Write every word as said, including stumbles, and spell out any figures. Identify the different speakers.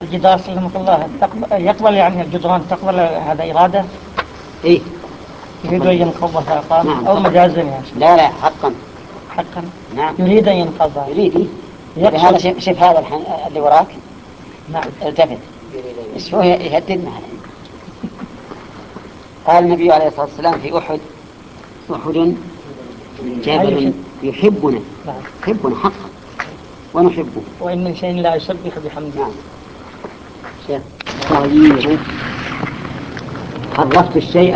Speaker 1: الجدار سلمك الله تقبل يقبل يعني الجدران تقبل هذا إرادة؟
Speaker 2: إيه
Speaker 1: يريد أن ينقضها قام
Speaker 2: نعم.
Speaker 1: أو مجازا يعني؟
Speaker 2: لا لا حقا
Speaker 1: حقا
Speaker 2: نعم
Speaker 1: يريد أن ينقضها
Speaker 2: يريد إيه هذا شف, شف هذا الحين اللي وراك
Speaker 1: نعم
Speaker 2: التفت ايش هو يهددنا. قال النبي عليه الصلاة والسلام في أحد أحد جبل يحبنا
Speaker 1: نعم.
Speaker 2: يحبنا حقا ونحبه
Speaker 1: وإن من شيء لا يسبح بحمده.
Speaker 2: نعم. شيخ تغيير حرفت الشيء